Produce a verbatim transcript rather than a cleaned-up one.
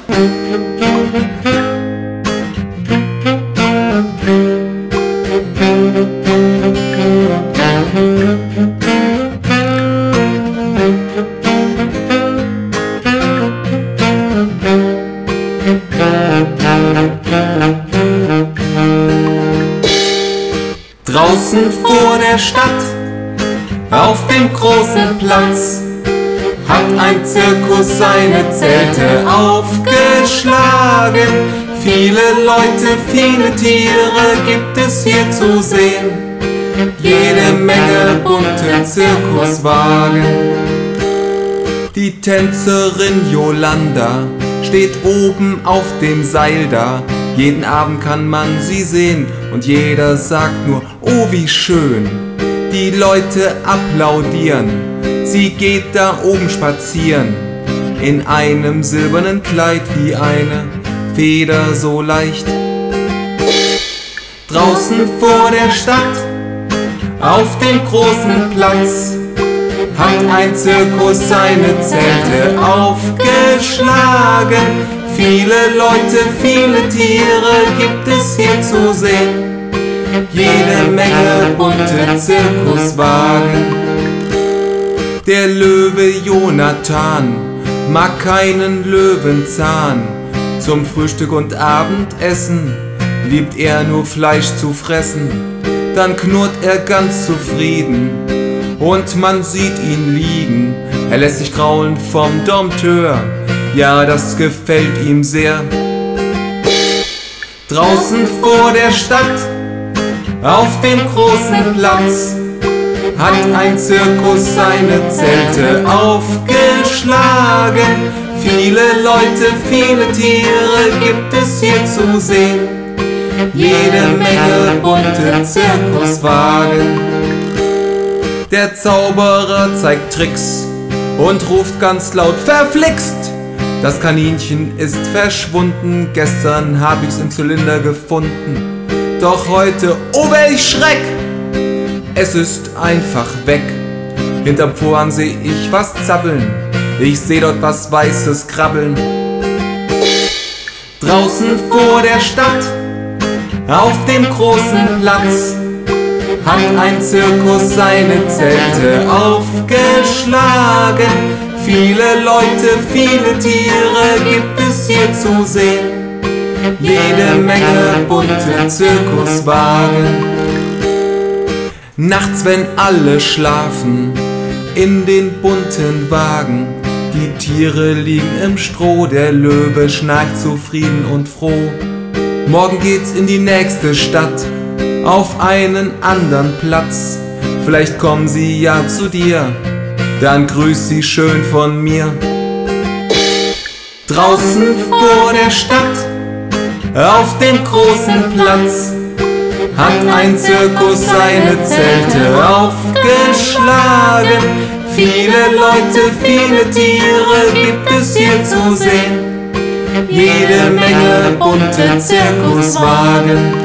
Draußen vor der Stadt, auf dem großen Platz, hat ein Zirkus seine Zelte aufgeschlagen. Viele Leute, viele Tiere gibt es hier zu sehen, jede Menge bunte Zirkuswagen. Die Tänzerin Yolanda steht oben auf dem Seil da. Jeden Abend kann man sie sehen und jeder sagt nur, oh wie schön. Die Leute applaudieren, sie geht da oben spazieren, in einem silbernen Kleid wie eine Feder so leicht. Draußen vor der Stadt, auf dem großen Platz, hat ein Zirkus seine Zelte aufgeschlagen. Viele Leute, viele Tiere gibt es hier zu sehen, jede Menge bunte Zirkuswagen. Der Löwe Jonathan mag keinen Löwenzahn. Zum Frühstück und Abendessen liebt er nur Fleisch zu fressen. Dann knurrt er ganz zufrieden und man sieht ihn liegen. Er lässt sich kraulen vom Dompteur, ja, das gefällt ihm sehr. Draußen vor der Stadt, auf dem großen Platz, hat ein Zirkus seine Zelte aufgeschlagen. Viele Leute, viele Tiere gibt es hier zu sehen, jede Menge bunte Zirkuswagen. Der Zauberer zeigt Tricks und ruft ganz laut, verflixt! Das Kaninchen ist verschwunden, gestern hab ich's im Zylinder gefunden. Doch heute, oh welch Schreck, es ist einfach weg. Hinterm Vorhang seh ich was zappeln, ich seh dort was Weißes krabbeln. Draußen vor der Stadt, auf dem großen Platz, hat ein Zirkus seine Zelte aufgeschlagen. Viele Leute, viele Tiere gibt es hier zu sehen, jede Menge bunte Zirkuswagen. Nachts, wenn alle schlafen, in den bunten Wagen, die Tiere liegen im Stroh, der Löwe schnarcht zufrieden und froh. Morgen geht's in die nächste Stadt, auf einen anderen Platz. Vielleicht kommen sie ja zu dir, dann grüß sie schön von mir. Draußen vor der Stadt, auf dem großen Platz, hat ein Zirkus seine Zelte aufgeschlagen. Viele Leute, viele Tiere gibt es hier zu sehen, jede Menge bunte Zirkuswagen.